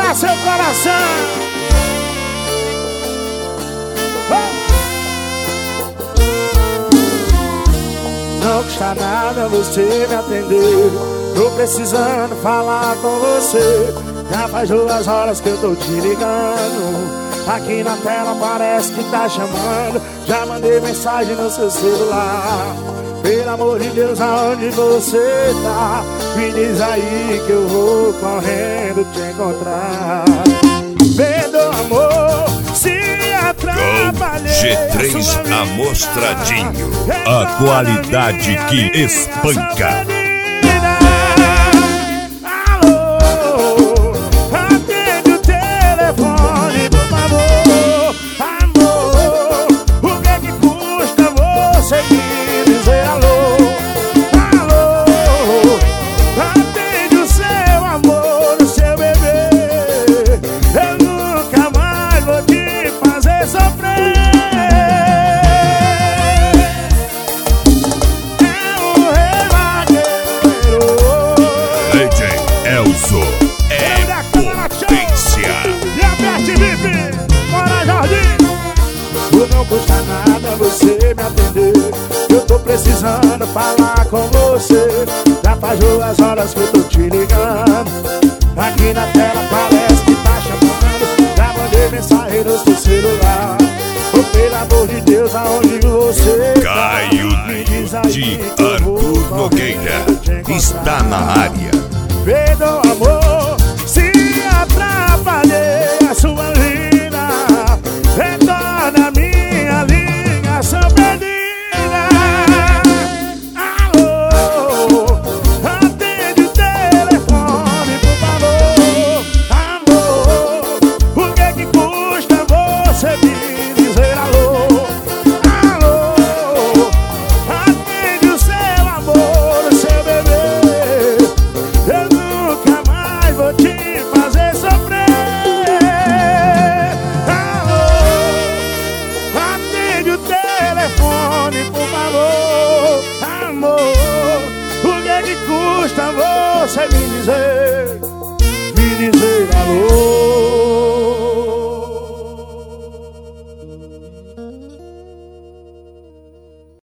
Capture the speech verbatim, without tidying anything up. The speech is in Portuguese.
pra seu coração. Não custa nada você me atender. Tô precisando falar com você. Já faz duas horas que eu tô te ligando. Aqui na tela parece que tá chamando. Já mandei mensagem no seu celular. Pelo amor de Deus, aonde você tá? Me diz aí que eu vou correndo te encontrar. Perdoa, amor, se atrapalhei. G três Amostradinho, a qualidade que espanca. Elzo é potência. E a Bete Vive, bora Jardim. Não custa nada você me atender. Eu tô precisando falar com você. Já faz duas horas que eu tô te ligando. Aqui na tela parece que tá chamando. Já mandei mensagem no seu celular. Oh, pelo amor de Deus, aonde você Caio de Arthur Nogueira está na área. Perdoa, amor, se atrapalhei a sua vida. Retorna a minha ligação perdida. Alô, atende o telefone, por favor. Amor, o que que custa você me dizer alô? Alô, atende o seu amor, o seu bebê. Eu nunca mais vou te fazer sofrer. Alô, atende o telefone, por favor. Amor, o que que custa você me dizer? Me dizer alô.